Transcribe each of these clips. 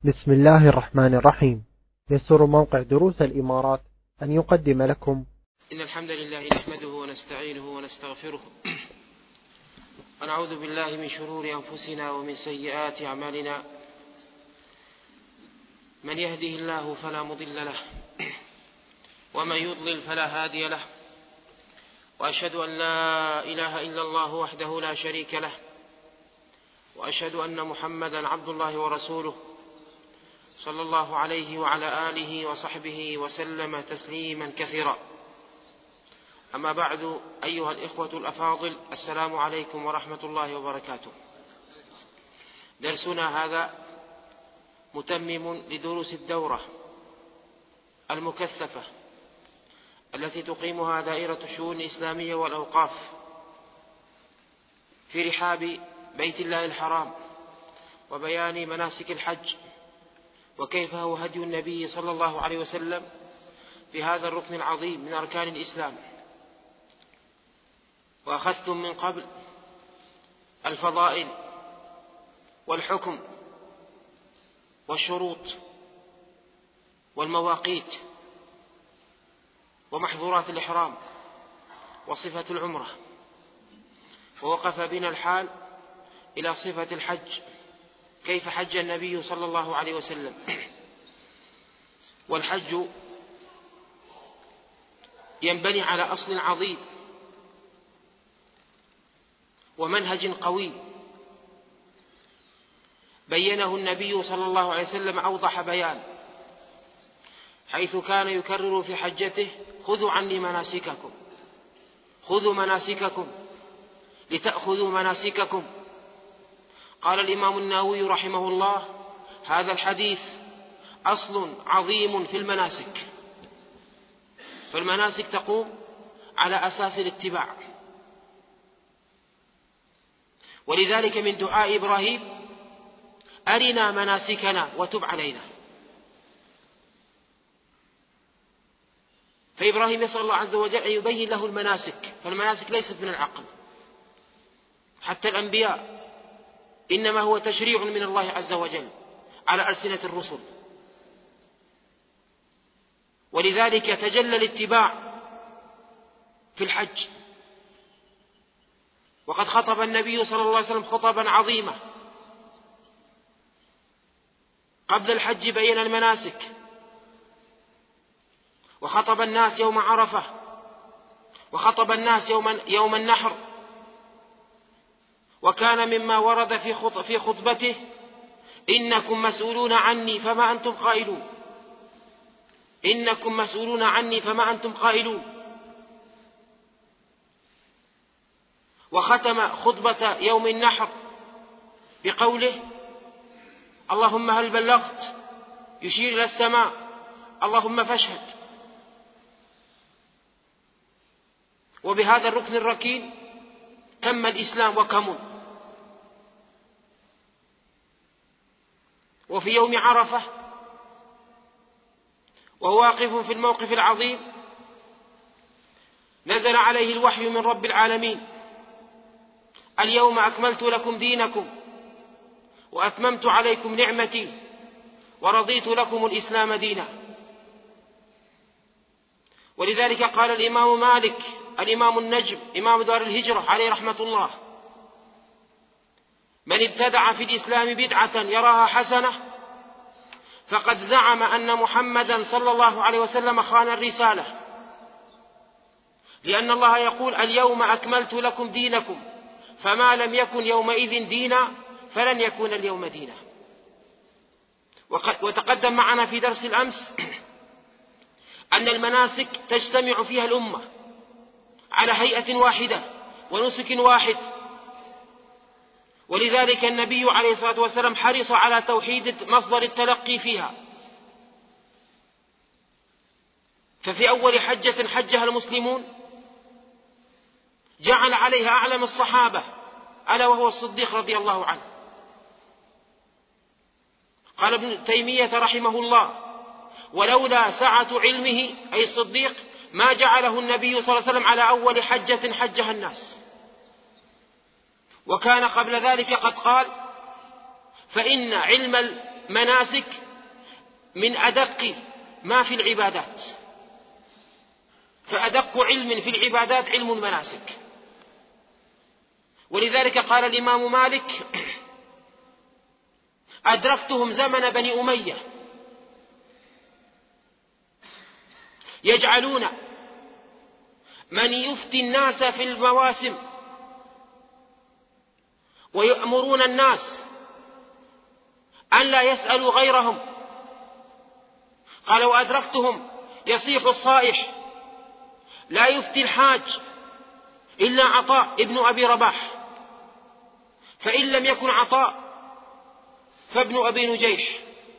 بسم الله الرحمن الرحيم. يسر موقع دروس الإمارات أن يقدم لكم إن الحمد لله نحمده ونستعينه ونستغفره ونعوذ بالله من شرور أنفسنا ومن سيئات أعمالنا. من يهده الله فلا مضل له ومن يضلل فلا هادي له، وأشهد أن لا إله إلا الله وحده لا شريك له، وأشهد أن محمدا عبد الله ورسوله صلى الله عليه وعلى آله وصحبه وسلم تسليما كثيرا. أما بعد، أيها الإخوة الأفاضل، السلام عليكم ورحمة الله وبركاته. درسنا هذا متمم لدروس الدورة المكثفة التي تقيمها دائرة الشؤون الإسلامية والأوقاف في رحاب بيت الله الحرام، وبيان مناسك الحج وكيف هو هدي النبي صلى الله عليه وسلم في هذا الركن العظيم من أركان الإسلام. وأخذتم من قبل الفضائل والحكم والشروط والمواقيت ومحظورات الإحرام وصفة العمرة، ووقف بنا الحال إلى صفة الحج، كيف حج النبي صلى الله عليه وسلم. والحج ينبني على أصل عظيم ومنهج قوي بينه النبي صلى الله عليه وسلم أوضح بيان، حيث كان يكرر في حجته: خذوا عني مناسككم، خذوا مناسككم لتأخذوا مناسككم. قال الإمام النووي رحمه الله: هذا الحديث أصل عظيم في المناسك، فالمناسك تقوم على أساس الاتباع. ولذلك من دعاء إبراهيم: أرنا مناسكنا وتب علينا. فإبراهيم يسأل الله عز وجل أن يبين له المناسك، فالمناسك ليست من العقل، حتى الأنبياء إنما هو تشريع من الله عز وجل على ألسنة الرسل. ولذلك تجلى الاتباع في الحج. وقد خطب النبي صلى الله عليه وسلم خطبا عظيمة قبل الحج بين المناسك، وخطب الناس يوم عرفة، وخطب الناس يوم النحر. وكان مما ورد في خطبته: إنكم مسؤولون عني فما أنتم قائلون، إنكم مسؤولون عني فما أنتم قائلون. وختم خطبة يوم النحر بقوله: اللهم هل بلغت، يشير إلى السماء، اللهم فاشهد. وبهذا الركن الركين تم الإسلام وكمل. وفي يوم عرفة وهو واقف في الموقف العظيم نزل عليه الوحي من رب العالمين: اليوم أكملت لكم دينكم وأتممت عليكم نعمتي ورضيت لكم الإسلام دينا. ولذلك قال الإمام مالك الإمام النجم إمام دار الهجرة عليه رحمة الله: من ابتدع في الإسلام بدعة يراها حسنة فقد زعم أن محمدا صلى الله عليه وسلم خان الرسالة، لأن الله يقول: اليوم أكملت لكم دينكم، فما لم يكن يومئذ دينا فلن يكون اليوم دينا. وتقدم معنا في درس الأمس أن المناسك تجتمع فيها الأمة على هيئة واحدة ونسك واحد. ولذلك النبي عليه الصلاة والسلام حرص على توحيد مصدر التلقي فيها. ففي أول حجة حجها المسلمون جعل عليها أعلم الصحابة، ألا وهو الصديق رضي الله عنه. قال ابن تيمية رحمه الله: ولولا سعة علمه أي الصديق ما جعله النبي صلى الله عليه وسلم على أول حجة حجها الناس. وكان قبل ذلك قد قال: فإن علم المناسك من أدق ما في العبادات، فأدق علم في العبادات علم المناسك. ولذلك قال الإمام مالك: أدركتهم زمن بني أمية يجعلون من يفتي الناس في المواسم ويأمرون الناس أن لا يسألوا غيرهم. قال: وأدركتهم يصيح الصائح لا يفتي الحاج إلا عطاء ابن أبي رباح، فإن لم يكن عطاء فابن أبي نجيح.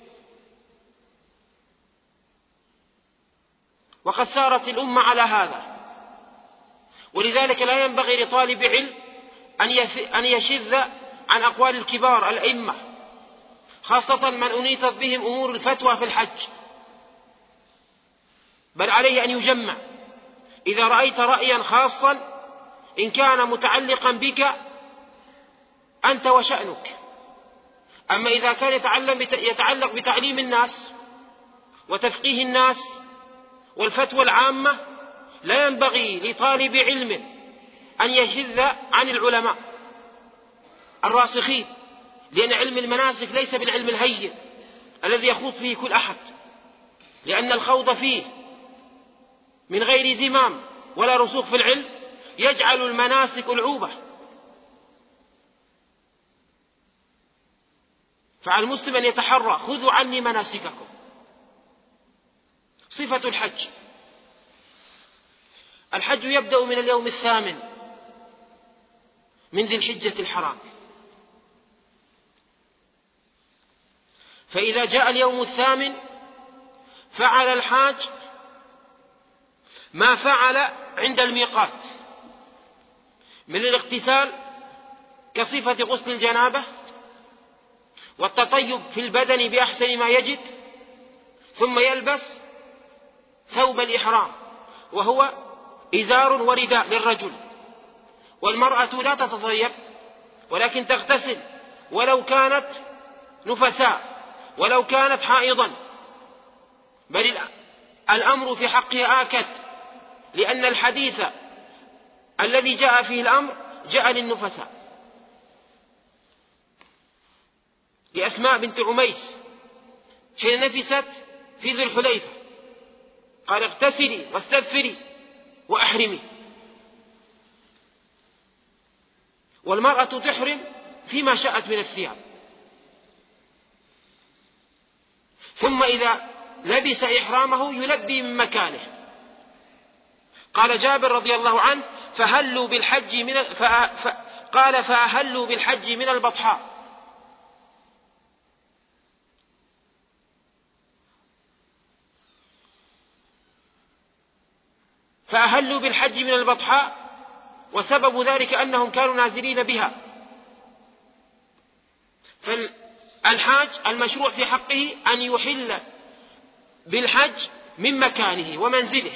وقد سارت الأمة على هذا، ولذلك لا ينبغي لطالب علم أن يشذ عن أقوال الكبار الأئمة، خاصة من أنيطت بهم أمور الفتوى في الحج، بل عليه أن يجمع. إذا رأيت رأيا خاصا إن كان متعلقا بك أنت وشأنك، أما إذا كان يتعلق بتعليم الناس وتفقيه الناس والفتوى العامة لا ينبغي لطالب علم أن يشذ عن العلماء الراسخين، لأن علم المناسك ليس بالعلم الهين الذي يخوض فيه كل أحد، لأن الخوض فيه من غير زمام ولا رسوخ في العلم يجعل المناسك ألعوبة. فعلى المسلم أن يتحرى: خذوا عني مناسككم. صفة الحج: الحج يبدأ من اليوم 8 من ذي الحجة الحرام، فإذا جاء اليوم 8 فعل الحاج ما فعل عند الميقات من الاغتسال كصفة غسل الجنابة والتطيب في البدن بأحسن ما يجد، ثم يلبس ثوب الإحرام وهو إزار ورداء للرجل، والمرأة لا تتطيب ولكن تغتسل ولو كانت نفساء ولو كانت حائضا، بل الأمر في حقها آكد، لأن الحديث الذي جاء فيه الأمر جاء للنفساء. لأسماء بنت عميس حين نفست في ذي الحليفة قال: اغتسلي واستغفري وأحرمي. والمرأة تحرم فيما شاءت من الثياب، ثم إذا لبس إحرامه يلبي من مكانه. قال جابر رضي الله عنه: فأهلوا بالحج من البطحاء. فأهلوا بالحج من البطحاء، وسبب ذلك أنهم كانوا نازلين بها. فالحاج المشروع في حقه أن يحل بالحج من مكانه ومنزله،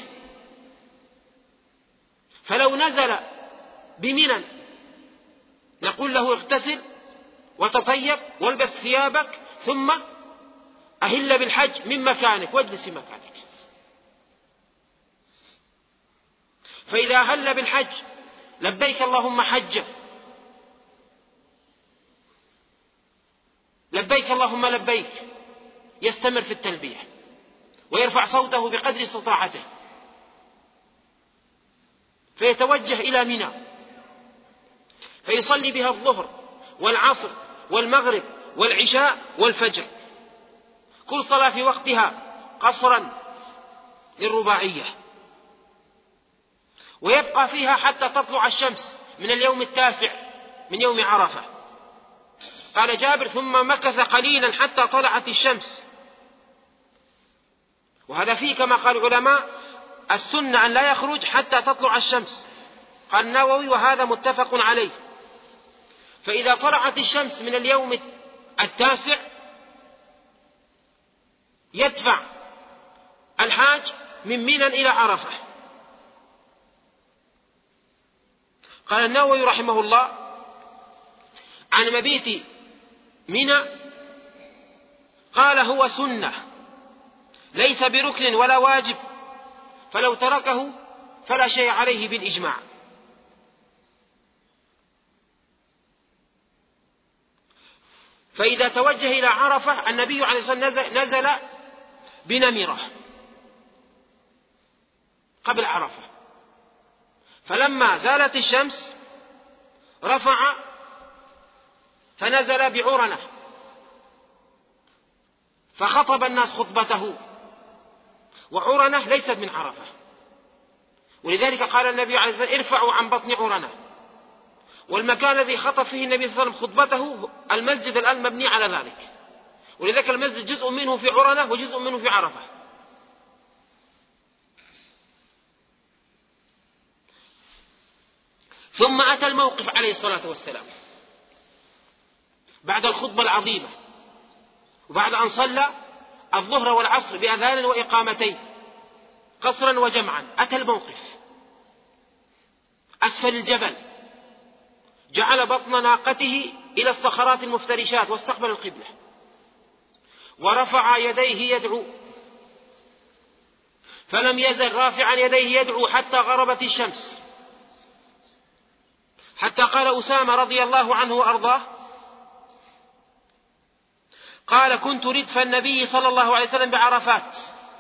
فلو نزل بمنى نقول له: اغتسل وتطيب والبس ثيابك ثم أهل بالحج من مكانك واجلس في مكانك. فإذا أهل بالحج لبيك اللهم حجا، لبيك اللهم لبيك، يستمر في التلبية ويرفع صوته بقدر استطاعته، فيتوجه إلى منى فيصلي بها الظهر والعصر والمغرب والعشاء والفجر، كل صلاة في وقتها قصرا للرباعية، ويبقى فيها حتى تطلع الشمس من اليوم 9 من يوم عرفة. قال جابر: ثم مكث قليلا حتى طلعت الشمس. وهذا فيه كما قال العلماء السنة أن لا يخرج حتى تطلع الشمس. قال النووي: وهذا متفق عليه. فإذا طلعت الشمس من اليوم 9 يدفع الحاج من منى إلى عرفة. قال النووي رحمه الله: عن مبيت منى قال هو سنة ليس بركن ولا واجب، فلو تركه فلا شيء عليه بالإجماع. فإذا توجه إلى عرفة، النبي عليه الصلاة والسلام نزل بنمرة قبل عرفة، فلما زالت الشمس رفع فنزل بعرنة فخطب الناس خطبته، وعرنة ليست من عرفة، ولذلك قال النبي عليه الصلاة والسلام ارفعوا عن بطن عرنة. والمكان الذي خطب فيه النبي صلى الله عليه وسلم خطبته المسجد الآن مبني على ذلك، ولذلك المسجد جزء منه في عرنة وجزء منه في عرفة. ثم أتى الموقف عليه الصلاة والسلام بعد الخطبة العظيمة، وبعد أن صلى الظهر والعصر بأذان وإقامتين قصرا وجمعا، أتى الموقف أسفل الجبل، جعل بطن ناقته إلى الصخرات المفترشات واستقبل القبلة، ورفع يديه يدعو، فلم يزل رافعا يديه يدعو حتى غربت الشمس، حتى قال أسامة رضي الله عنه وأرضاه قال كنت ردف النبي صلى الله عليه وسلم بعرفات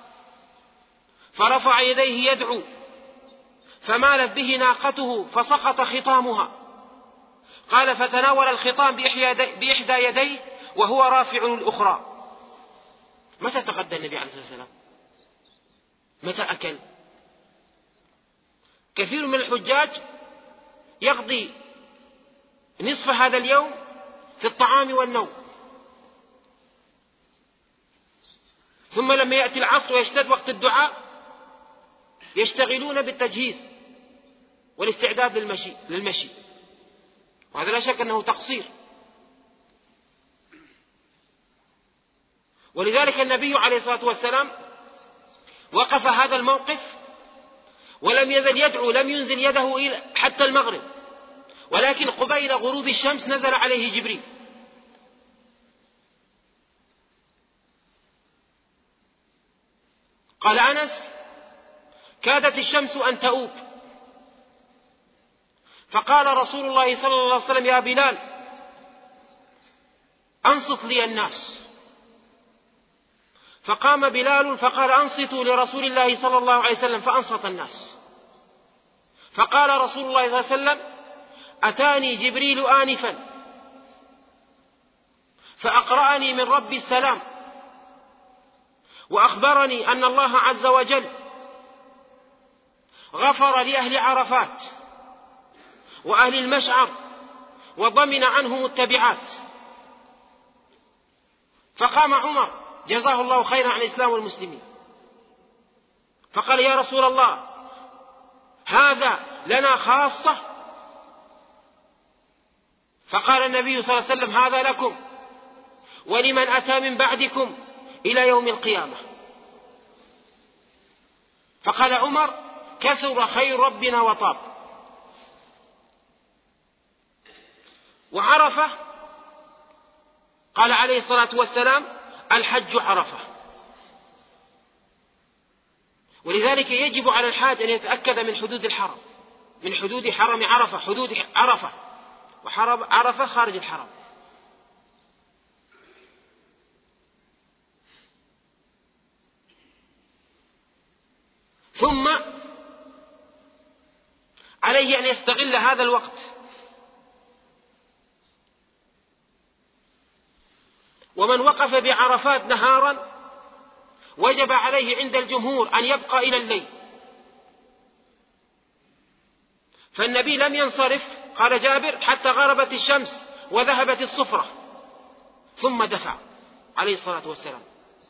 فرفع يديه يدعو فمالت به ناقته فسقط خطامها، قال فتناول الخطام بإحدى يديه وهو رافع الأخرى. متى تغدى النبي عليه الصلاة والسلام؟ متى أكل؟ كثير من الحجاج يقضي نصف هذا اليوم في الطعام والنوم، ثم لما يأتي العصر ويشتد وقت الدعاء يشتغلون بالتجهيز والاستعداد للمشي، وهذا لا شك أنه تقصير. ولذلك النبي عليه الصلاة والسلام وقف هذا الموقف ولم يزل يدعو، لم ينزل يده حتى المغرب، ولكن قبيل غروب الشمس نزل عليه جبريل. قال أنس كادت الشمس أن تؤوب، فقال رسول الله صلى الله عليه وسلم يا بلال أنصت لي الناس، فقام بلال فقال أنصتوا لرسول الله صلى الله عليه وسلم، فأنصت الناس. فقال رسول الله صلى الله عليه وسلم أتاني جبريل آنفا فأقرأني من رب السلام وأخبرني أن الله عز وجل غفر لأهل عرفات وأهل المشعر وضمن عنهم التبعات. فقام عمر جزاه الله خيرا عن الإسلام والمسلمين فقال يا رسول الله هذا لنا خاصة؟ فقال النبي صلى الله عليه وسلم هذا لكم ولمن أتى من بعدكم إلى يوم القيامة. فقال عمر كثر خير ربنا وطاب. وعرفة قال عليه الصلاة والسلام الحج عرفة، ولذلك يجب على الحاج أن يتأكد من حدود الحرم، من حدود حرم عرفة، حدود عرفة، وحرم عرفة خارج الحرم. ثم عليه أن يستغل هذا الوقت، ومن وقف بعرفات نهارا وجب عليه عند الجمهور أن يبقى إلى الليل، فالنبي لم ينصرف قال جابر حتى غربت الشمس وذهبت الصفرة ثم دفع عليه الصلاة والسلام.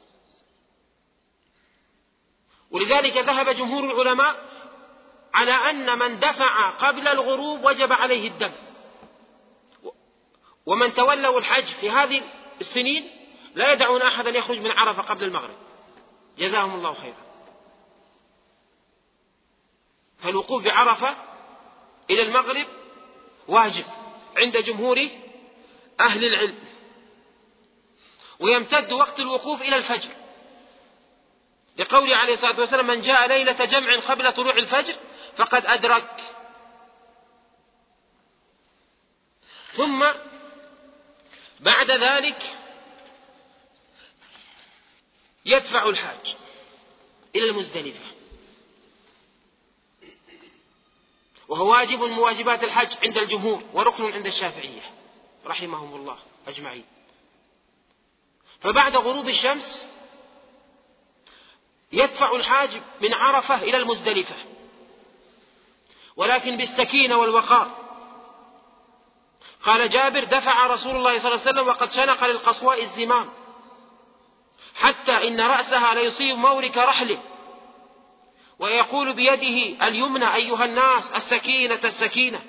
ولذلك ذهب جمهور العلماء على أن من دفع قبل الغروب وجب عليه الدم، ومن تولوا الحج في هذه السنين لا يدعون أحدا يخرج من عرفة قبل المغرب جزاهم الله خيرا. فالوقوف بعرفة إلى المغرب واجب عند جمهور أهل العلم. ويمتد وقت الوقوف إلى الفجر، لقوله عليه الصلاة والسلام: من جاء ليلة جمع قبل طلوع الفجر فقد أدرك. ثم بعد ذلك يدفع الحاج إلى المزدلفة، وهو واجب من واجبات الحج عند الجمهور وركن عند الشافعية رحمهم الله أجمعين. فبعد غروب الشمس يدفع الحاج من عرفة إلى المزدلفة، ولكن بالسكينة والوقار. قال جابر: دفع رسول الله صلى الله عليه وسلم وقد شنق للقصواء الزمام حتى إن رأسها ليصيب مورك رحله، ويقول بيده اليمنى: أيها الناس السكينة السكينة.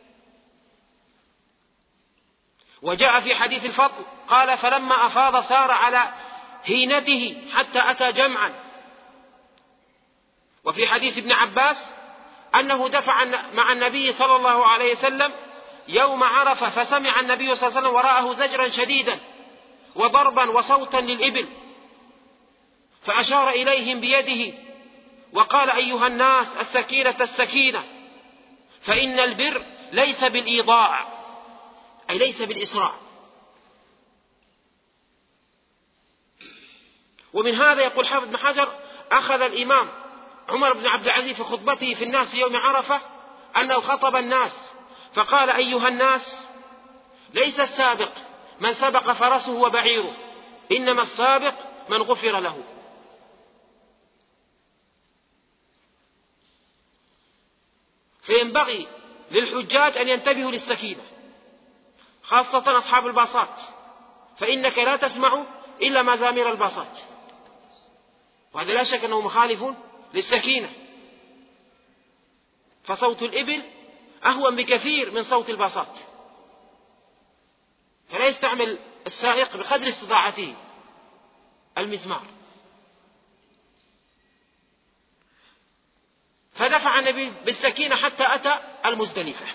وجاء في حديث الفضل قال: فلما أفاض سار على هينته حتى أتى جمعا. وفي حديث ابن عباس أنه دفع مع النبي صلى الله عليه وسلم يوم عرفة، فسمع النبي صلى الله عليه وسلم وراءه زجرا شديدا وضربا وصوتا للإبل، فأشار إليهم بيده وقال: أيها الناس السكينة السكينة، فإن البر ليس بالإيضاع، أي ليس بالإسراع. ومن هذا يقول حافظ بن حجر: أخذ الإمام عمر بن عبد العزيز في خطبته في الناس في يوم عرفة أنه خطب الناس فقال: أيها الناس، ليس السابق من سبق فرسه وبعيره، إنما السابق من غفر له. فينبغي للحجاج أن ينتبهوا للسكينة، خاصة أصحاب الباصات، فإنك لا تسمع إلا مزامير الباصات، وهذا لا شك أنه مخالف للسكينة، فصوت الإبل أهون بكثير من صوت الباصات، فلا يستعمل السائق بقدر استطاعته المزمار. فدفع النبي بالسكينة حتى أتى المزدلفة.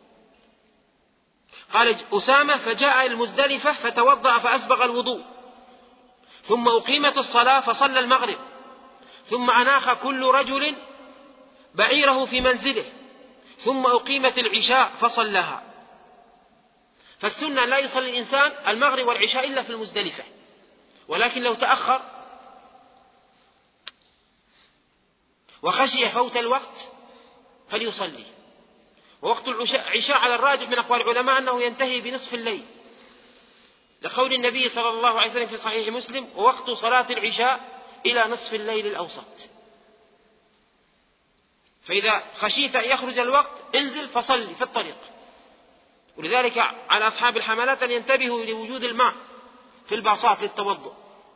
قال أسامة: فجاء المزدلفة فتوضأ فأسبغ الوضوء، ثم أقيمت الصلاة فصلى المغرب، ثم أناخ كل رجل بعيره في منزله، ثم أقيمت العشاء فصلىها. فالسنة لا يصلي الإنسان المغرب والعشاء إلا في المزدلفة، ولكن لو تأخر وخشي فوت الوقت فليصلي. ووقت العشاء على الراجح من أقوال العلماء أنه ينتهي بنصف الليل، لقول النبي صلى الله عليه وسلم في صحيح مسلم: ووقت صلاة العشاء إلى نصف الليل الأوسط. فإذا خشيت أن يخرج الوقت انزل فصلي في الطريق. ولذلك على أصحاب الحملات أن ينتبهوا لوجود الماء في الباصات للتوضؤ.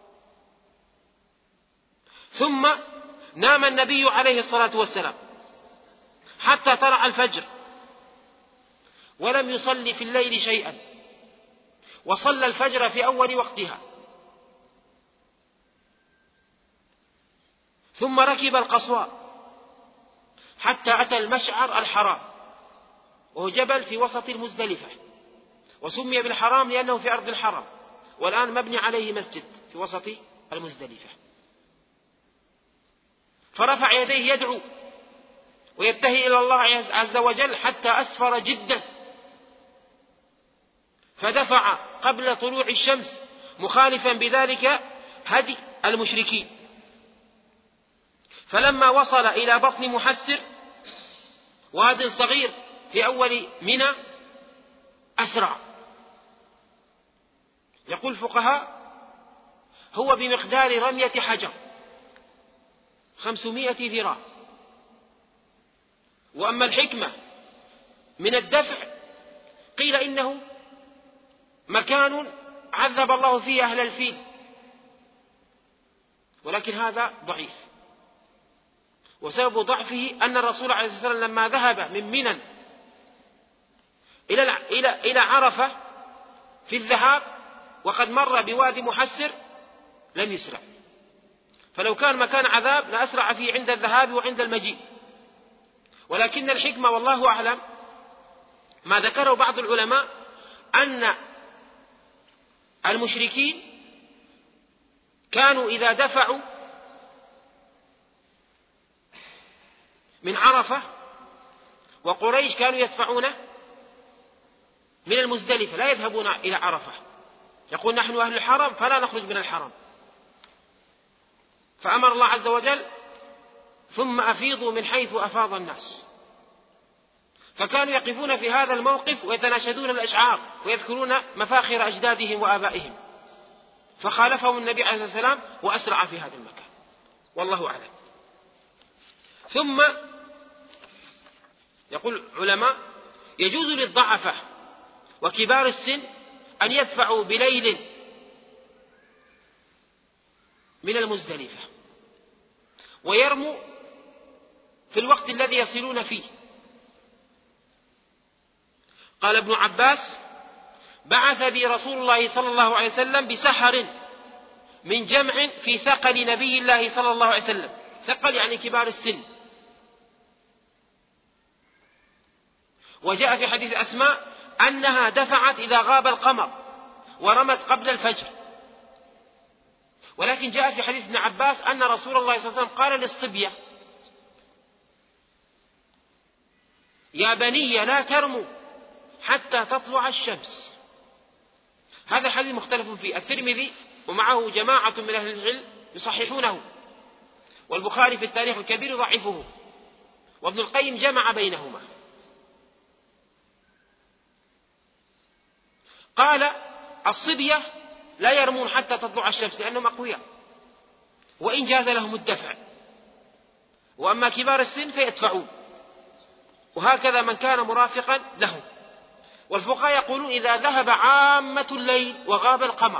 ثم نام النبي عليه الصلاة والسلام حتى طلع الفجر، ولم يصلي في الليل شيئا، وصلى الفجر في أول وقتها. ثم ركب القصواء حتى أتى المشعر الحرام، وهو جبل في وسط المزدلفة، وسمي بالحرام لأنه في أرض الحرم، والآن مبني عليه مسجد في وسط المزدلفة. فرفع يديه يدعو ويبتهي إلى الله عز وجل حتى أسفر جدا، فدفع قبل طلوع الشمس مخالفا بذلك هدي المشركين. فلما وصل إلى بطن محسر، واد صغير في أول منى، أسرع. يقول الفقهاء: هو بمقدار رمية حجر 500 ذراع. وأما الحكمة من الدفع قيل إنه مكان عذب الله فيه أهل الفيل، ولكن هذا ضعيف، وسبب ضعفه أن الرسول عليه الصلاة والسلام لما ذهب من منى إلى عرفة في الذهاب وقد مر بوادي محسر لم يسرع، فلو كان مكان عذاب لأسرع فيه عند الذهاب وعند المجيء. ولكن الحكمة والله أعلم ما ذكره بعض العلماء أن المشركين كانوا إذا دفعوا من عرفة، وقريش كانوا يدفعون من المزدلفة، لا يذهبون إلى عرفة، يقول نحن أهل الحرم فلا نخرج من الحرم. فأمر الله عز وجل ثم أفيضوا من حيث أفاض الناس. فكانوا يقفون في هذا الموقف ويتناشدون الأشعار ويذكرون مفاخر أجدادهم وآبائهم، فخالفهم النبي عليه الصلاة والسلام وأسرع في هذا المكان، والله أعلم. ثم يقول العلماء يجوز للضعفة وكبار السن أن يدفعوا بليل من المزدلفة ويرموا في الوقت الذي يصلون فيه. قال ابن عباس: بعث بي رسول الله صلى الله عليه وسلم بسحر من جمع في ثقل نبي الله صلى الله عليه وسلم. ثقل يعني كبار السن. وجاء في حديث أسماء أنها دفعت إذا غاب القمر ورمت قبل الفجر. ولكن جاء في حديث ابن عباس أن رسول الله صلى الله عليه وسلم قال للصبية: يا بني لا ترموا حتى تطلع الشمس. هذا الحديث مختلف فيه، الترمذي ومعه جماعة من أهل العلم يصححونه، والبخاري في التاريخ الكبير يضعفه، وابن القيم جمع بينهما. قال: الصبية لا يرمون حتى تطلع الشمس لأنهم أقوياء وإن جاز لهم الدفع، وأما كبار السن فيدفعون، وهكذا من كان مرافقا لهم. والفقهاء يقولون إذا ذهب عامة الليل وغاب القمر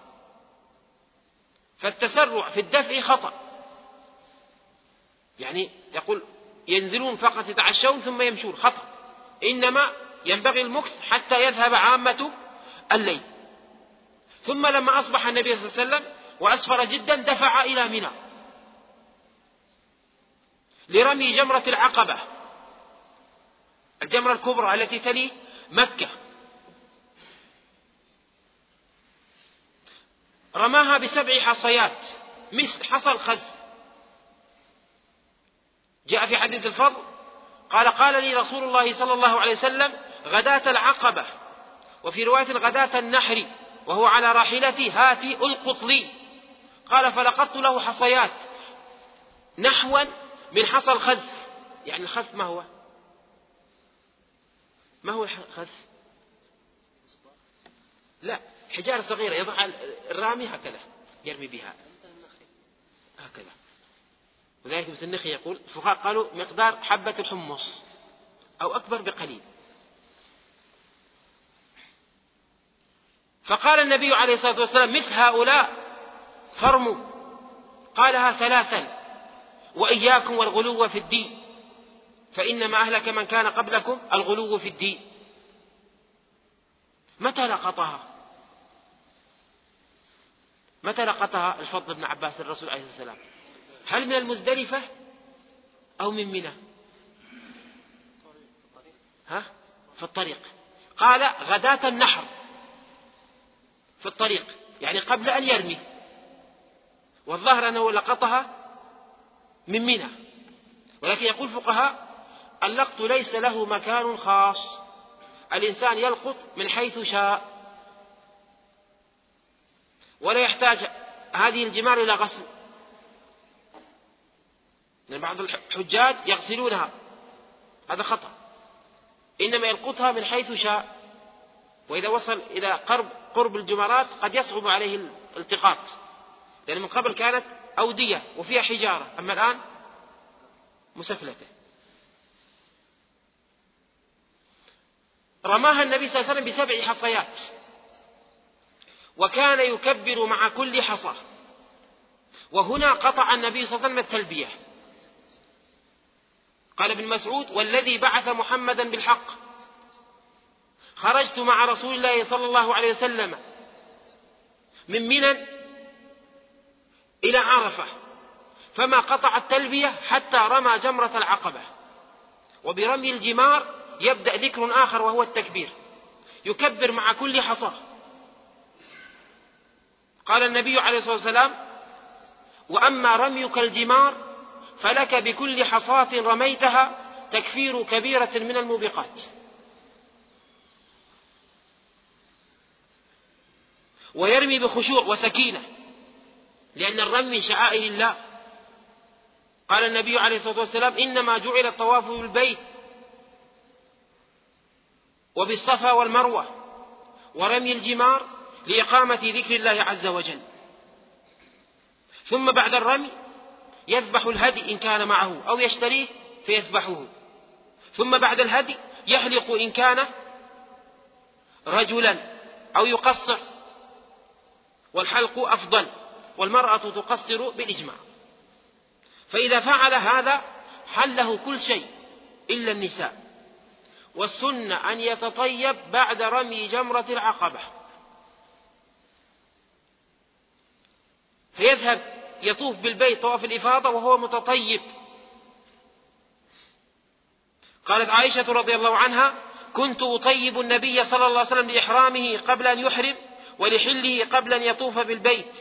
فالتسرع في الدفع خطأ، يعني يقول ينزلون فقط يتعشون ثم يمشون، خطأ، إنما ينبغي المكث حتى يذهب عامة الليل. ثم لما أصبح النبي صلى الله عليه وسلم وأسفر جدا دفع إلى منى لرمي جمرة العقبة، الجمرة الكبرى التي تلي مكة. رماها ب7 حصيات مثل حصى الخذ. جاء في حديث الفضل قال: قال لي رسول الله صلى الله عليه وسلم غداة العقبة، وفي رواية غداة النحر، وهو على راحلتي: هاتي ألقط لي. قال: فلقطت له حصيات نحوا من حصى الخذ. يعني الخذ ما هو؟ ما هو الخذ؟ لا، حجارة صغيرة يضع الرامي هكذا يرمي بها هكذا. وذلك مثل النخي، يقول الفقهاء قالوا مقدار حبة الحمص أو أكبر بقليل. فقال النبي عليه الصلاة والسلام: مثل هؤلاء فرموا. قالها 3: وإياكم والغلو في الدين، فإنما أهلك من كان قبلكم الغلو في الدين. متى لقطها الفضل بن عباس الرسول عليه الصلاة والسلام؟ هل من المزدلفة أو من منى؟ في الطريق. قال: غداة النحر، في الطريق، يعني قبل أن يرمي. والظاهر أنه لقطها من منى، ولكن يقول الفقهاء: اللقط ليس له مكان خاص، الإنسان يلقط من حيث شاء، ولا يحتاج هذه الجمار إلى غسل، لأن بعض الحجاج يغسلونها، هذا خطأ، إنما يلقطها من حيث شاء. وإذا وصل إلى قرب الجمرات قد يصعب عليه الالتقاط، لأن من قبل كانت أودية وفيها حجارة، أما الآن مسفلته. رماها النبي صلى الله عليه وسلم ب7 حصيات، وكان يكبر مع كل حصى. وهنا قطع النبي صلى الله عليه وسلم التلبية. قال ابن مسعود: والذي بعث محمدا بالحق خرجت مع رسول الله صلى الله عليه وسلم من منى إلى عرفة فما قطع التلبية حتى رمى جمرة العقبة. وبرمي الجمار يبدأ ذكر آخر وهو التكبير، يكبر مع كل حصى. قال النبي عليه الصلاة والسلام: وأما رميك الجمار فلك بكل حصاة رميتها تكفير كبيرة من الموبقات. ويرمي بخشوع وسكينة، لأن الرمي من شعائر الله. قال النبي عليه الصلاة والسلام: إنما جعل الطواف بالبيت وبالصفا والمروة ورمي الجمار لإقامة ذكر الله عز وجل. ثم بعد الرمي يذبح الهدي إن كان معه أو يشتريه فيذبحه. ثم بعد الهدي يحلق إن كان رجلا أو يقصر، والحلق أفضل، والمرأة تقصر بالإجماع. فإذا فعل هذا حله كل شيء إلا النساء. والسنة أن يتطيب بعد رمي جمرة العقبة، فيذهب يطوف بالبيت طواف الإفاضة وهو متطيب. قالت عائشة رضي الله عنها: كنت أطيب النبي صلى الله عليه وسلم لإحرامه قبل أن يحرم ولحله قبل أن يطوف بالبيت.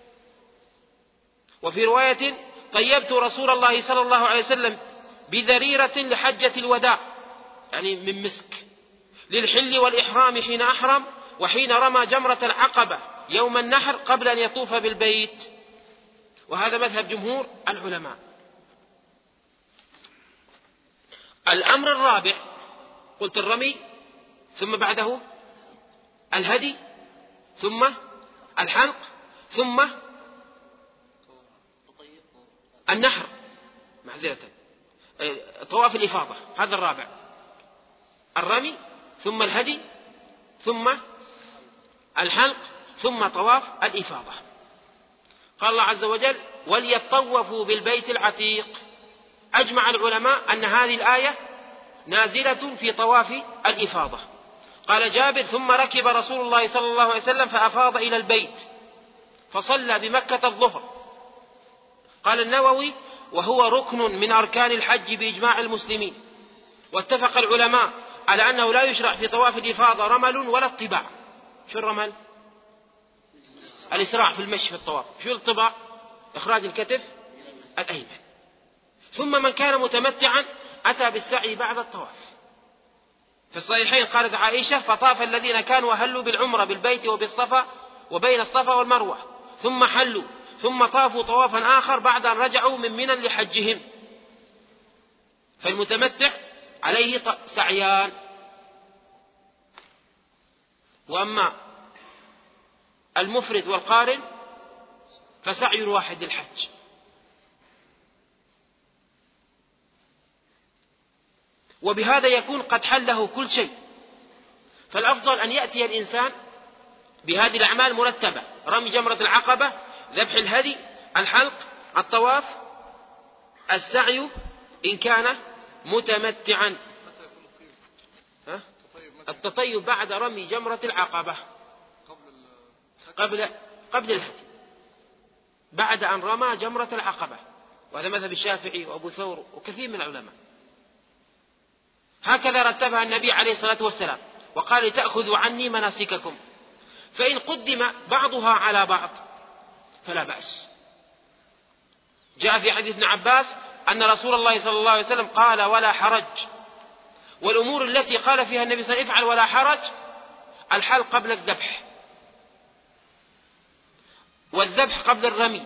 وفي رواية: طيبت رسول الله صلى الله عليه وسلم بذريرة لحجة الوداع، يعني من مسك، للحل والإحرام حين أحرم، وحين رمى جمرة العقبة يوم النحر قبل أن يطوف بالبيت. وهذا مذهب جمهور العلماء. الأمر الرابع قلت الرمي، ثم بعده الهدي، ثم الحلق، ثم النحر، معذرة طواف الإفاضة. هذا الرابع: الرمي، ثم الهدي، ثم الحلق، ثم طواف الإفاضة. قال الله عز وجل: وليطوفوا بالبيت العتيق. أجمع العلماء أن هذه الآية نازلة في طواف الإفاضة. قال جابر: ثم ركب رسول الله صلى الله عليه وسلم فأفاض إلى البيت فصلى بمكة الظهر. قال النووي: وهو ركن من أركان الحج بإجماع المسلمين. واتفق العلماء على أنه لا يشرع في طواف الإفاضة رمل ولا اطباع. شو الرمل؟ الإسراع في المشي في الطواف. شو الطباع؟ إخراج الكتف الأيمن. ثم من كان متمتعا أتى بالسعي بعد الطواف. في الصحيحين قالت عائشة: فطاف الذين كانوا أهلوا بالعمرة بالبيت وبالصفا وبين الصفا والمروة ثم حلوا، ثم طافوا طوافا آخر بعد أن رجعوا من منى لحجهم. فالمتمتع عليه سعيان. وأما المفرد والقارن فسعي واحد للحج. وبهذا يكون قد حله كل شيء. فالأفضل أن يأتي الإنسان بهذه الأعمال مرتبة: رمي جمرة العقبة، ذبح الهدي، الحلق، الطواف، السعي إن كان متمتعا. التطيب بعد رمي جمرة العقبة قبل الهدي، بعد أن رمى جمرة العقبة. وهذا مذهب الشافعي وأبو ثور وكثير من العلماء. هكذا رتبها النبي عليه الصلاة والسلام، وقال: لتأخذوا عني مناسككم. فإن قدم بعضها على بعض فلا بأس. جاء في حديث ابن عباس أن رسول الله صلى الله عليه وسلم قال: ولا حرج. والأمور التي قال فيها النبي صلى الله عليه وسلم افعل ولا حرج: الحلق قبل الذبح، والذبح قبل الرمي،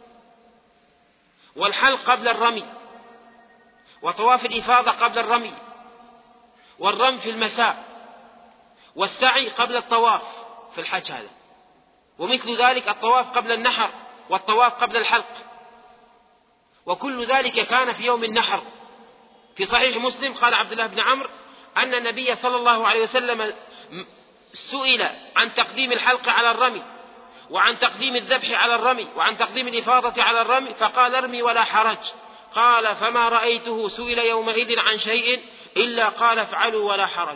والحلق قبل الرمي، وطواف الإفاضة قبل الرمي، والرمي في المساء، والسعي قبل الطواف في الحج هذا. ومثل ذلك الطواف قبل النحر، والطواف قبل الحلق. وكل ذلك كان في يوم النحر. في صحيح مسلم قال عبد الله بن عمرو أن النبي صلى الله عليه وسلم سئل عن تقديم الحلق على الرمي، وعن تقديم الذبح على الرمي، وعن تقديم الإفاضة على الرمي، فقال: ارمي ولا حرج. قال: فما رأيته سئل يومئذ عن شيء إلا قال: افعلوا ولا حرج.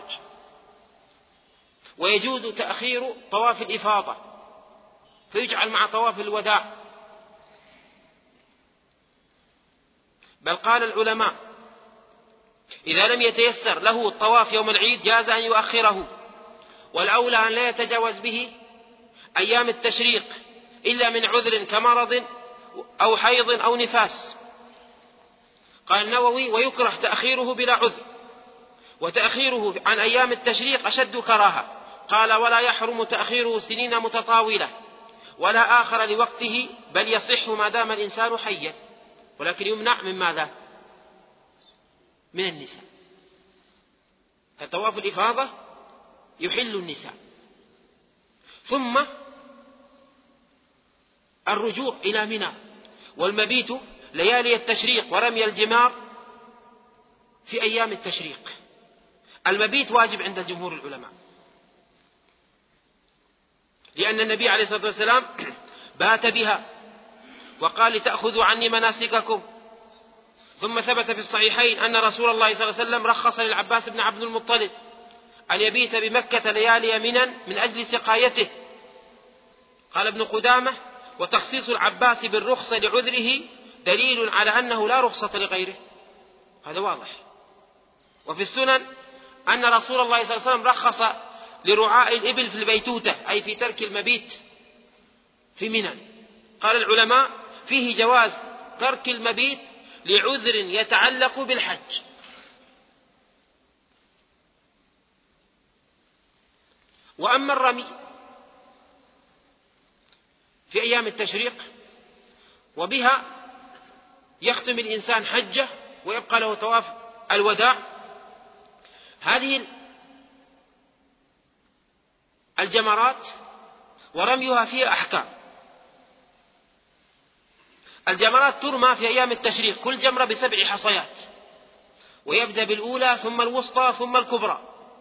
ويجوز تأخير طواف الإفاضة فيجعل مع طواف الوداع. بل قال العلماء: إذا لم يتيسر له الطواف يوم العيد جاز أن يؤخره، والأولى أن لا يتجاوز به أيام التشريق إلا من عذر كمرض أو حيض أو نفاس. قال النووي: ويكره تأخيره بلا عذر، وتأخيره عن أيام التشريق أشد كراهة. قال: ولا يحرم تأخيره سنين متطاولة ولا آخر لوقته، بل يصح ما دام الإنسان حيا، ولكن يمنع من ماذا؟ من النساء. فطواف الإفاضة يحل النساء. ثم الرجوع إلى منى والمبيت ليالي التشريق ورمي الجمار في أيام التشريق. المبيت واجب عند جمهور العلماء، لأن النبي عليه الصلاة والسلام بات بها وقال: لتأخذوا عني مناسككم. ثم ثبت في الصحيحين أن رسول الله صلى الله عليه وسلم رخص للعباس بن عبد المطلب أن يبيت بمكة ليالي منى من أجل سقايته. قال ابن قدامة: وتخصيص العباس بالرخصة لعذره دليل على أنه لا رخصة لغيره، هذا واضح. وفي السنن أن رسول الله صلى الله عليه وسلم رخص لرعاء الإبل في البيتوتة، أي في ترك المبيت في منى. قال العلماء: فيه جواز ترك المبيت لعذر يتعلق بالحج. وأما الرمي في أيام التشريق وبها يختم الإنسان حجه ويبقى له طواف الوداع، هذه الجمرات ورميها فيها أحكام. الجمرات ترمى في أيام التشريق، كل جمرة ب7 حصيات، ويبدأ بالأولى ثم الوسطى ثم الكبرى،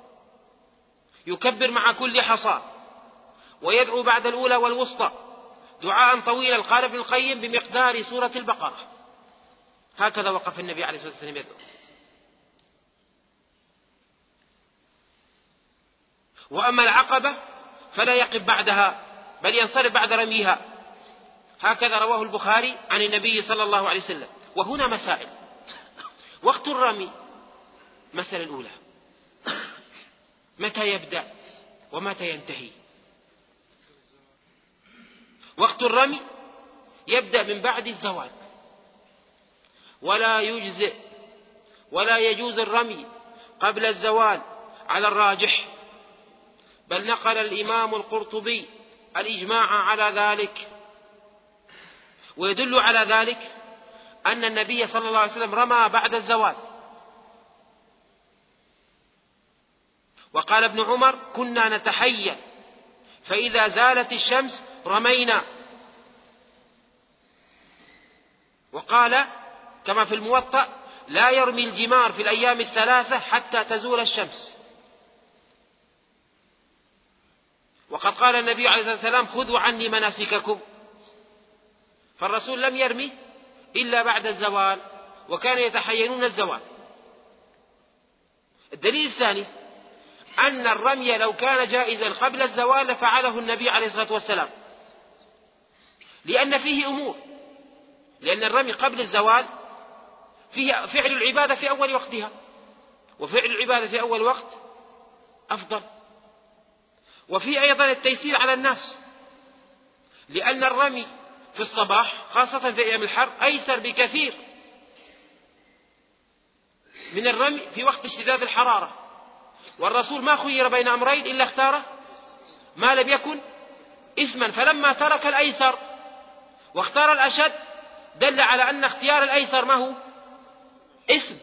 يكبر مع كل حصى، ويدعو بعد الأولى والوسطى دعاء طويلا قال ابن القيم بمقدار سورة البقرة. هكذا وقف النبي عليه الصلاة والسلام يدعو. وأما العقبة فلا يقف بعدها، بل ينصرف بعد رميها، هكذا رواه البخاري عن النبي صلى الله عليه وسلم. وهنا مسائل: وقت الرمي، مسألة الأولى: متى يبدأ ومتى ينتهي؟ وقت الرمي يبدأ من بعد الزوال، ولا يجزئ ولا يجوز الرمي قبل الزوال على الراجح، بل نقل الإمام القرطبي الإجماع على ذلك. ويدل على ذلك أن النبي صلى الله عليه وسلم رمى بعد الزوال، وقال ابن عمر: كنا نتحيل فإذا زالت الشمس رمينا. وقال كما في الموطأ: لا يرمي الجمار في الأيام الثلاثة حتى تزول الشمس. وقد قال النبي عليه الصلاة والسلام: خذوا عني مناسككم. فالرسول لم يرمي إلا بعد الزوال، وكان يتحينون الزوال. الدليل الثاني أن الرمي لو كان جائزا قبل الزوال لفعله النبي عليه الصلاة والسلام، لأن فيه أمور. لأن الرمي قبل الزوال فيه فعل العبادة في أول وقتها، وفعل العبادة في أول وقت أفضل. وفي أيضا التيسير على الناس، لأن الرمي في الصباح خاصة في أيام الحر أيسر بكثير من الرمي في وقت اشتداد الحرارة. والرسول ما خير بين أمرين إلا اختار ما لم يكن إثما، فلما ترك الأيسر واختار الأشد دل على أن اختيار الأيسر ما هو إثم،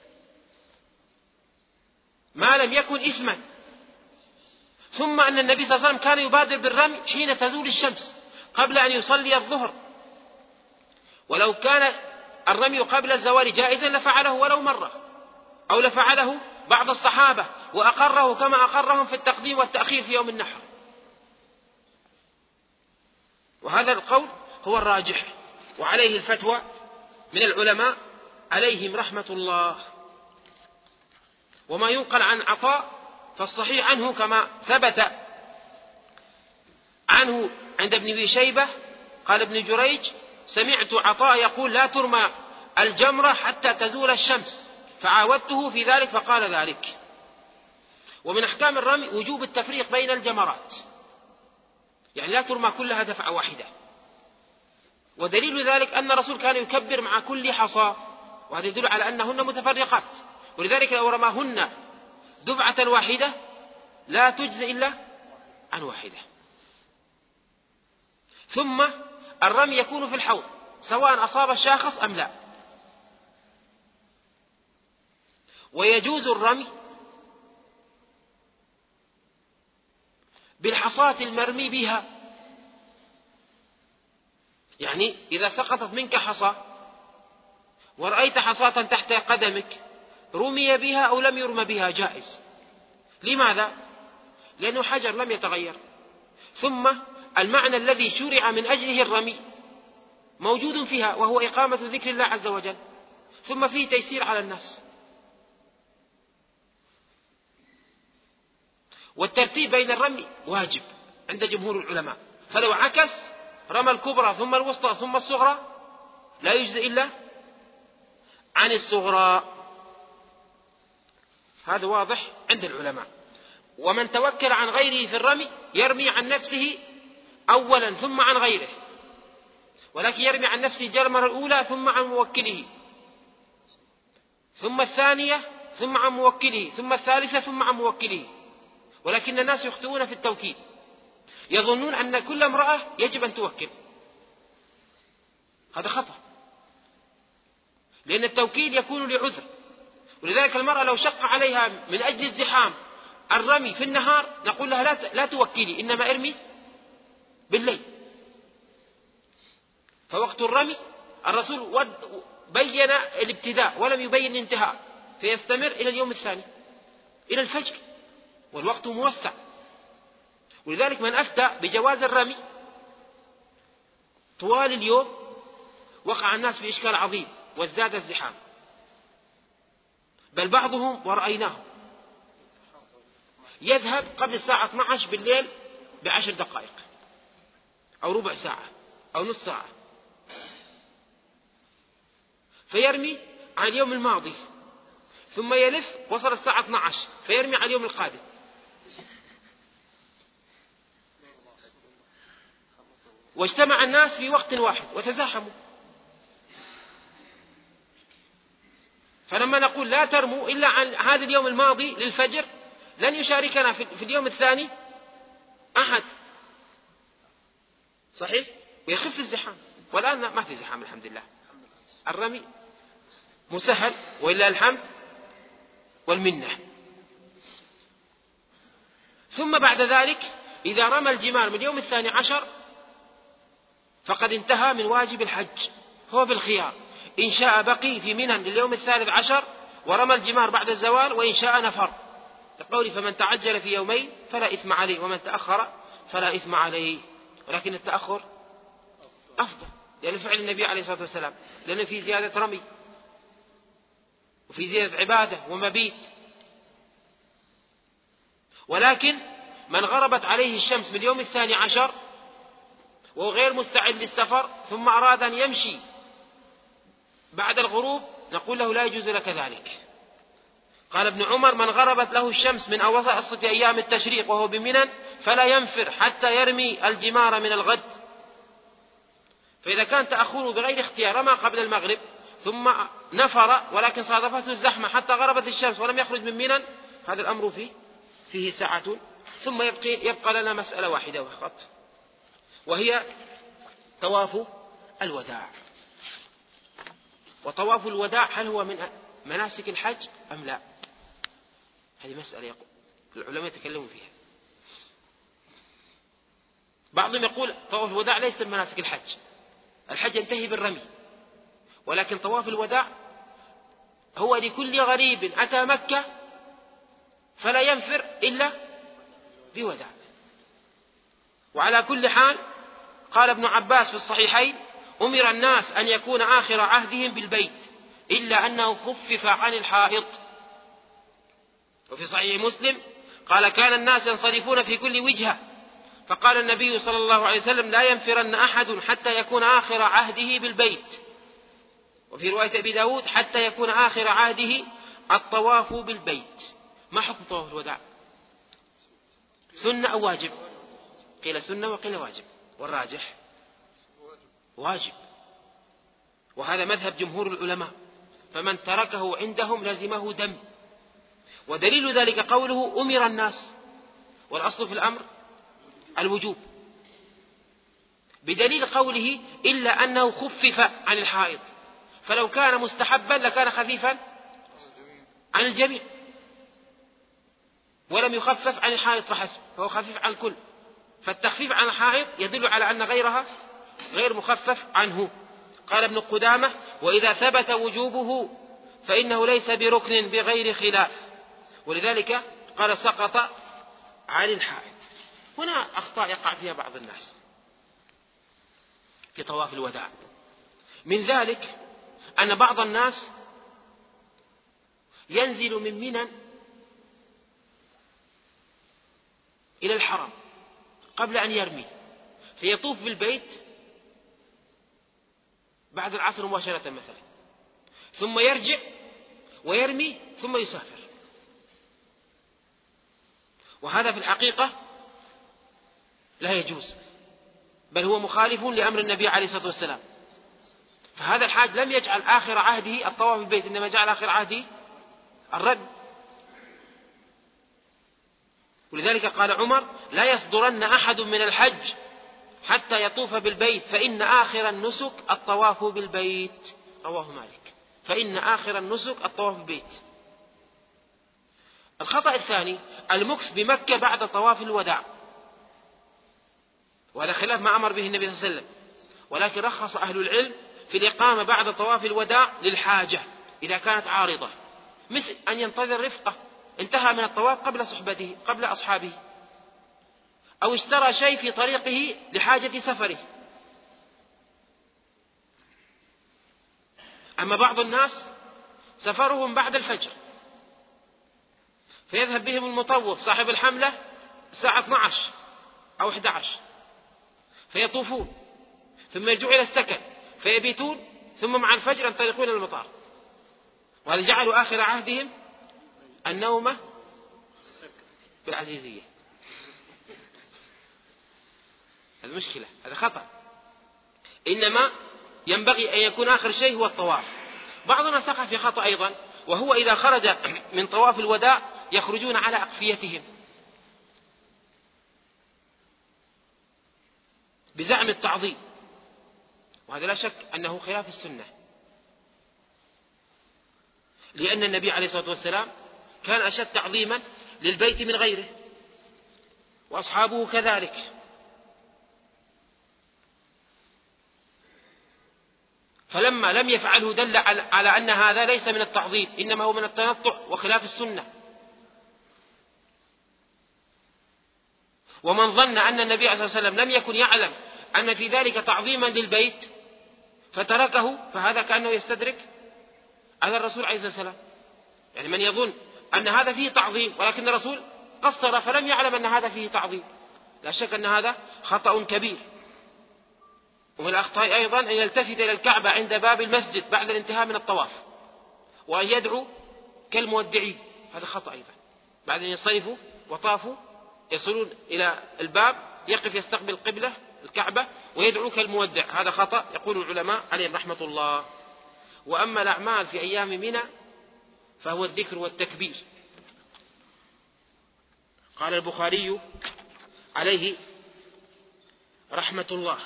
ما لم يكن إثما. ثم أن النبي صلى الله عليه وسلم كان يبادر بالرمي حين تزول الشمس قبل أن يصلي الظهر، ولو كان الرمي قبل الزوال جائزا لفعله ولو مرة، أو لفعله بعض الصحابة وأقره كما أقرهم في التقديم والتأخير في يوم النحر. وهذا القول هو الراجح، وعليه الفتوى من العلماء عليهم رحمة الله. وما ينقل عن عطاء فالصحيح عنه كما ثبت عنه عند ابن أبي شيبة قال ابن جريج: سمعت عطاء يقول: لا ترمى الجمرة حتى تزول الشمس، فعاودته في ذلك فقال ذلك. ومن أحكام الرمي وجوب التفريق بين الجمرات، يعني لا ترمى كلها دفعة واحدة، ودليل ذلك أن الرسول كان يكبر مع كل حصى، وهذا يدل على أنهن متفرقات، ولذلك لو رماهن دفعة واحدة لا تجزي إلا عن واحدة. ثم الرمي يكون في الحوض سواء أصاب الشاخص أم لا، ويجوز الرمي بالحصاة المرمي بها، يعني إذا سقطت منك حصى ورأيت حصاة تحت قدمك رمي بها أو لم يرم بها جائز. لماذا؟ لأنه حجر لم يتغير، ثم المعنى الذي شرع من أجله الرمي موجود فيها، وهو إقامة ذكر الله عز وجل، ثم فيه تيسير على الناس. والترتيب بين الرمي واجب عند جمهور العلماء، فلو عكس رمى الكبرى ثم الوسطى ثم الصغرى لا يجزي إلا عن الصغرى. هذا واضح عند العلماء. ومن توكل عن غيره في الرمي يرمي عن نفسه أولا ثم عن غيره، ولكن يرمي عن نفسه المرة الأولى ثم عن موكله، ثم الثانية ثم عن موكله، ثم الثالثة ثم عن موكله. ولكن الناس يخطئون في التوكيل، يظنون أن كل امرأة يجب أن توكل، هذا خطأ، لأن التوكيل يكون لعذر. ولذلك المرأة لو شق عليها من أجل الزحام الرمي في النهار نقول لها لا توكلي، إنما ارمي بالليل. فوقت الرمي الرسول بين الابتداء ولم يبين الانتهاء، فيستمر إلى اليوم الثاني إلى الفجر، والوقت موسع. ولذلك من أفتى بجواز الرمي طوال اليوم وقع الناس في إشكال عظيم وازداد الزحام، بل بعضهم ورأيناه يذهب قبل الساعة 12 بالليل ب10 دقائق أو ربع ساعة أو نصف ساعة، فيرمي على اليوم الماضي، ثم يلف وصل الساعة 12 فيرمي على اليوم القادم. واجتمع الناس في وقت واحد وتزاحموا. فلما نقول لا ترموا إلا عن هذا اليوم الماضي للفجر لن يشاركنا في اليوم الثاني أحد، صحيح؟ ويخف الزحام. والآن ما في زحام الحمد لله، الرمي مسهل وإلا الحمد والمنة. ثم بعد ذلك إذا رمى الجمار من اليوم 12 فقد انتهى من واجب الحج، هو بالخيار، إن شاء بقي في منى لليوم 13 ورمى الجمار بعد الزوال، وإن شاء نفر، لقوله فمن تعجل في يومين فلا إثم عليه ومن تأخر فلا إثم عليه. ولكن التأخر أفضل لأن فعل النبي عليه الصلاة والسلام، لأنه في زيادة رمي وفي زيادة عبادة ومبيت. ولكن من غربت عليه الشمس من اليوم 12 وهو غير مستعد للسفر ثم أراد أن يمشي بعد الغروب نقول له لا يجوز لك ذلك. قال ابن عمر من غربت له الشمس من أوسط أيام التشريق وهو بمنى فلا ينفر حتى يرمي الجمار من الغد. فإذا كان تأخره بغير اختيار رمى قبل المغرب ثم نفر ولكن صادفته الزحمة حتى غربت الشمس ولم يخرج من منى، هذا الأمر فيه ساعة. ثم يبقى لنا مسألة واحدة فقط، وهي طواف الوداع. وطواف الوداع هل هو من مناسك الحج أم لا؟ هذه مسألة العلماء يتكلمون فيها. بعضهم يقول طواف الوداع ليس من مناسك الحج، الحج ينتهي بالرمي، ولكن طواف الوداع هو لكل غريب أتى مكة فلا ينفر إلا بوداع. وعلى كل حال قال ابن عباس في الصحيحين أمر الناس أن يكون آخر عهدهم بالبيت إلا أنه خفف عن الحائط. وفي صحيح مسلم قال كان الناس ينصرفون في كل وجهة، فقال النبي صلى الله عليه وسلم لا ينفرن أحد حتى يكون آخر عهده بالبيت. وفي رواية أبي داود حتى يكون آخر عهده الطواف بالبيت. ما حكم طواف الوداع؟ سنة أو واجب؟ قيل سنة وقيل واجب، والراجح واجب. وهذا مذهب جمهور العلماء، فمن تركه عندهم لزمه دم. ودليل ذلك قوله أمر الناس، والأصل في الأمر الوجوب، بدليل قوله إلا أنه خفف عن الحائض، فلو كان مستحبا لكان خفيفا عن الجميع، ولم يخفف عن الحائض فحسب، فهو خفيف عن الكل. فالتخفيف عن الحائض يدل على أن غيرها غير مخفف عنه. قال ابن قدامة: وإذا ثبت وجوبه فإنه ليس بركن بغير خلاف، ولذلك قال سقط عن الحائض. هنا أخطاء يقع فيها بعض الناس في طواف الوداع. من ذلك أن بعض الناس ينزل من منى إلى الحرم قبل أن يرمي، فيطوف بالبيت بعد العصر مباشرة مثلا، ثم يرجع ويرمي ثم يسافر. وهذا في الحقيقة لا يجوز، بل هو مخالف لأمر النبي عليه الصلاة والسلام. فهذا الحاج لم يجعل آخر عهده الطواف بالبيت، إنما جعل آخر عهده الرمي. ولذلك قال عمر: لا يصدرن أحد من الحج حتى يطوف بالبيت، فإن آخر النسك الطواف بالبيت. رواه مالك. فإن آخر النسك الطواف بالبيت. الخطأ الثاني المكث بمكة بعد طواف الوداع، وهذا خلاف ما أمر به النبي صلى الله عليه وسلم، ولكن رخص أهل العلم في الإقامة بعد طواف الوداع للحاجة إذا كانت عارضة، مثل أن ينتظر رفقة انتهى من الطواف قبل صحبته قبل أصحابه، أو اشترى شيء في طريقه لحاجة سفره. أما بعض الناس سفرهم بعد الفجر، فيذهب بهم المطوف صاحب الحملة الساعة 12 أو 11، فيطوفون ثم يرجعون إلى السكن فيبيتون، ثم مع الفجر ينطلقون إلى المطار، وهذا جعلوا آخر عهدهم النوم بالعزيزية. هذه مشكلة، هذا خطأ. إنما ينبغي أن يكون آخر شيء هو الطواف. بعضنا سقع في خطأ أيضا، وهو إذا خرج من طواف الوداع يخرجون على أقفيتهم بزعم التعظيم، وهذا لا شك أنه خلاف السنة، لأن النبي عليه الصلاة والسلام كان أشد تعظيما للبيت من غيره، وأصحابه كذلك. فلما لم يفعله دل على أن هذا ليس من التعظيم، إنما هو من التنطع وخلاف السنة. ومن ظن أن النبي عليه الصلاة والسلام لم يكن يعلم أن في ذلك تعظيما للبيت فتركه، فهذا كأنه يستدرك على الرسول عليه الصلاة والسلام. يعني من يظن أن هذا فيه تعظيم ولكن الرسول قصر فلم يعلم أن هذا فيه تعظيم، لا شك أن هذا خطأ كبير. ومن الأخطاء أيضا أن يلتفت إلى الكعبة عند باب المسجد بعد الانتهاء من الطواف، وأن يدعو كالمودعين، هذا خطأ أيضا. بعد أن ينصرفوا وطافوا يصلون إلى الباب يقف يستقبل القبلة الكعبة ويدعو كالمودع، هذا خطأ يقول العلماء عليهم رحمة الله. وأما الأعمال في أيام منى فهو الذكر والتكبير. قال البخاري عليه رحمة الله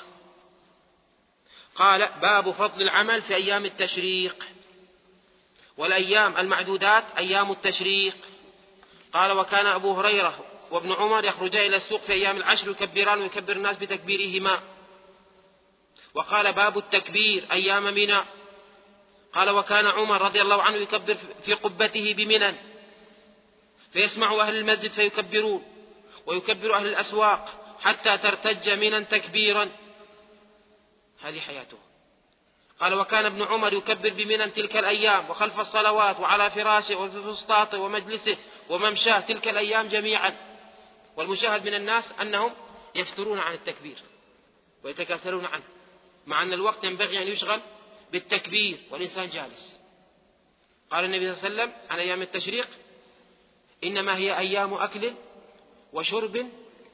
قال: باب فضل العمل في أيام التشريق، والأيام المعدودات أيام التشريق. قال: وكان أبو هريرة وابن عمر يخرجان إلى السوق في أيام العشر يكبران ويكبر الناس بتكبيرهما. وقال: باب التكبير أيام منى. قال: وكان عمر رضي الله عنه يكبر في قبته بمنى، فيسمع أهل المسجد فيكبرون، ويكبر أهل الأسواق حتى ترتج منى تكبيرا. هذه حياته. قال: وكان ابن عمر يكبر بمنى تلك الأيام وخلف الصلوات وعلى فراشه وفي فسطاطه ومجلسه وممشاه تلك الأيام جميعا. والمشاهد من الناس أنهم يفترون عن التكبير ويتكاسلون عنه، مع أن الوقت ينبغي أن يشغل بالتكبير والإنسان جالس. قال النبي صلى الله عليه وسلم عن أيام التشريق: إنما هي أيام أكل وشرب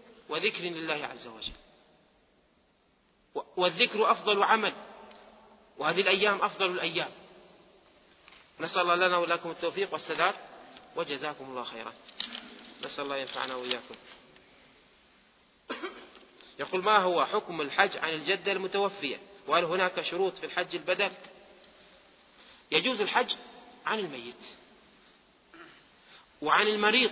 وذكر لله عز وجل. والذكر أفضل عمل، وهذه الأيام أفضل الأيام. نسأل الله لنا ولكم التوفيق والسداد، وجزاكم الله خيرا. نسأل الله ينفعنا وإياكم. يقول: ما هو حكم الحج عن الجدة المتوفية؟ وهل هناك شروط في الحج البدل؟ يجوز الحج عن الميت وعن المريض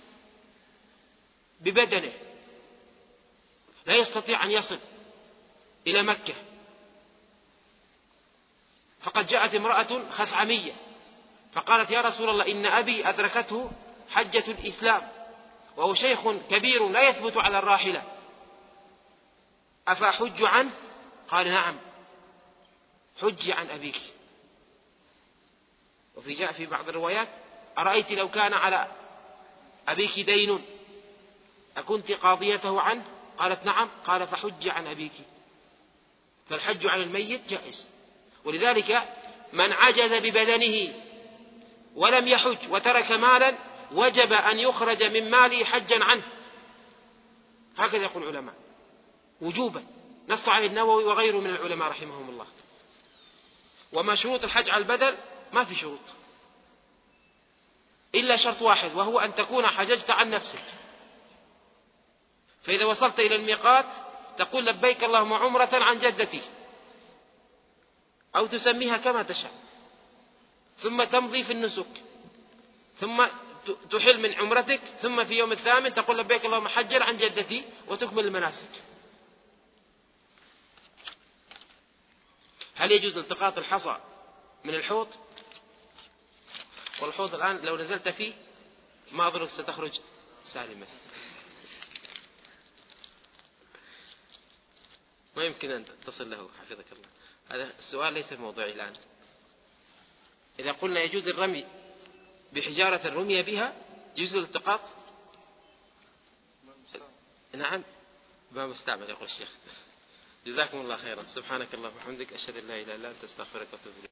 ببدنه لا يستطيع أن يصل إلى مكة، فقد جاءت امرأة خثعمية فقالت: يا رسول الله، إن أبي أدركته حجة الإسلام وهو شيخ كبير لا يثبت على الراحلة، أفأحج عنه؟ قال: نعم، حجي عن أبيك. وفي جاء في بعض الروايات: أرأيت لو كان على أبيك دين أكنت قاضيته عنه؟ قالت: نعم. قال: فحجي عن أبيك. فالحج عن الميت جائز. ولذلك من عجز ببدنه ولم يحج وترك مالا وجب أن يخرج من ماله حجا عنه، هكذا يقول العلماء وجوبا، نص عليه النووي وغيره من العلماء رحمهم الله. وما شروط الحج على البدل؟ ما في شروط إلا شرط واحد، وهو أن تكون حججت عن نفسك. فإذا وصلت إلى الميقات تقول: لبيك اللهم عمرة عن جدتي، أو تسميها كما تشاء، ثم تمضي في النسك، ثم تحل من عمرتك، ثم في يوم الثامن تقول: لبيك اللهم حجا عن جدتي، وتكمل المناسك. هل يجوز التقاط الحصى من الحوض؟ والحوض الآن لو نزلت فيه ما أظنك ستخرج سالما، ما يمكن أن تصل له حفظك الله. هذا السؤال ليس موضوعي الآن. إذا قلنا يجوز الرمي بحجارة رمي بها، يجوز الالتقاط؟ نعم، ما مستعمل يقول الشيخ. جزاكم الله خيرا. سبحانك اللهم وبحمدك، أشهد أن لا إله إلا أنت، أستغفرك وأتوب إليك.